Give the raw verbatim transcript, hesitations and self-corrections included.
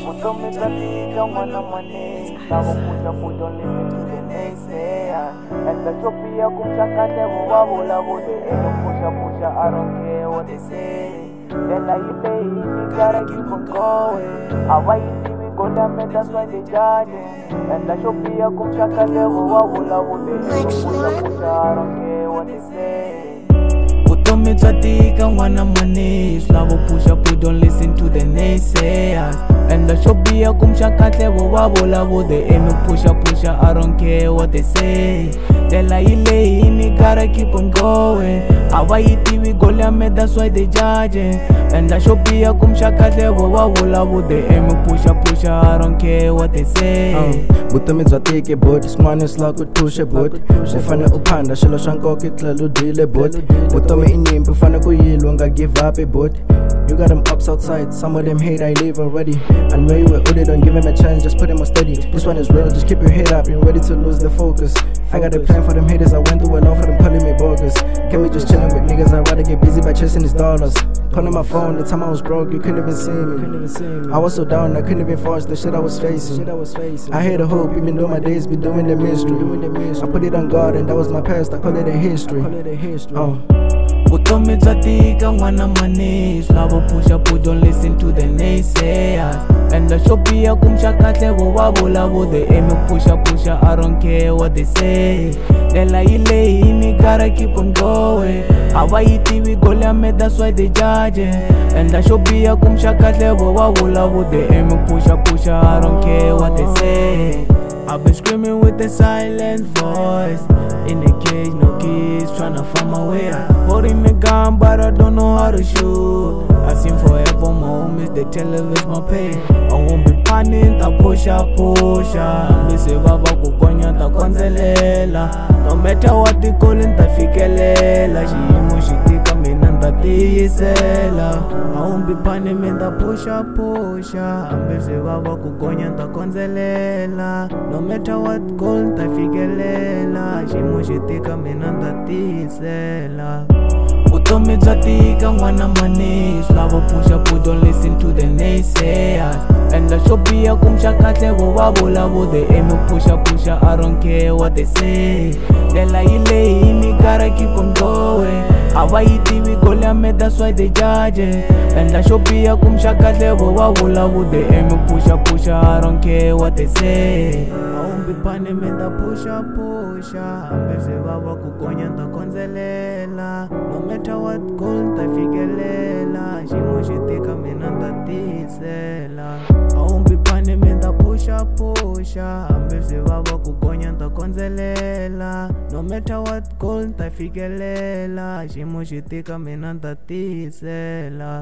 Vutomi bya tika n'wana mwane, lavo puxa put don't listen to the naysayers. Endla swo biha ku pfuxa kahle vo va vulavule, eno puxa puxa I don't care what they say. Ndlela yi lehini gotta keep on going, a va yi tivi godame that's why they judging. Endla swo biha ku pfuxa kahle vo va vulavule, eno puxa puxa I don't care what they say. Vutomi bya tika n'wana mwane, lavo puxa put don't listen to the naysayers. Endla swo biha ku pfuxa kahle vo va vulavule, eno puxa puxa I don't care what they say. Ndlela yi lehini gotta keep on going, a va yi tivi goal ya me that's why they judging. Endla swo biha ku pfuxa kahle vo va vulavule, eno puxa puxa I don't care what they say. Vutomi bya tika bot, swin'wana swi lava ku tuxa bot. U fane u phanda swilo swa nkoka u tlhela u dyile bot. Vutomi i nyimpi u fane ku yilwa u nga give up bot. You got them ups outside, some of them hate, I leave already. I know you were with it, don't give him a chance, just put him on steady. This one is real, just keep your head up, you're ready to lose the focus. I got a plan for them haters, I went through a lot for them calling me bogus. Can't be just chilling with niggas, I'd rather get busy by chasing these dollars. Calling my phone, the time I was broke, you couldn't even see me. I was so down, I couldn't even force the shit I was facing. I had a hope, even though my days been doing the mystery. I put it on God and that was my past, I call it a history. Oh. Vutomi bya tika n'wana mwane, lavo puxa put don't listen to the naysayers. Endla swo biha ku pfuxa kahle vo va vulavule, eno puxa puxa I don't care what they say. Ndlela yi lehini gotta keep on going, a va yi tivi goal ya me that's why they judging. Endla swo biha ku pfuxa kahle vo va vulavule, eno puxa puxa I don't care what they say. I've been screaming with a silent voice, in the cage, no kids, tryna find my way out. Holding the gun, but I don't know how to shoot. I've seen forever, my homies, they tell us it's my pain. I won't be panning, ta pusha, pusha. Mbese baba kukonya, ta konzelela. No matter what they callin', ta fikelela. Xiyimo xi tika, mina nta tiyisela. I won't be panning, mina ta pusha, pusha. Mbese baba kukonya, ta konzelela. No matter what goal, ta fikelela. Xiyimo xi tika, mina nta tiyisela. Vutomi bya tika n'wana mwane, lavo puxa put don't listen to the naysayers. Endla swo biha ku pfuxa kahle vo va vulavule, eno puxa puxa I don't care what they say. Ndlela yi lehini gotta keep on going, a va yi tivi goal ya me that's why they judging. Endla swo biha ku pfuxa kahle vo va vulavule, eno puxa puxa I don't care what they say. Bipane menda pusha pusha, mbese baba kukonya nta konzelela. No matter what goal nta fikelela, xiyimo xi tika mina nta tiyisela. Bipane menda pusha pusha, mbese baba kukonya nta konzelela. No matter what goal nta fikelela, xiyimo xi tika mina nta tiyisela.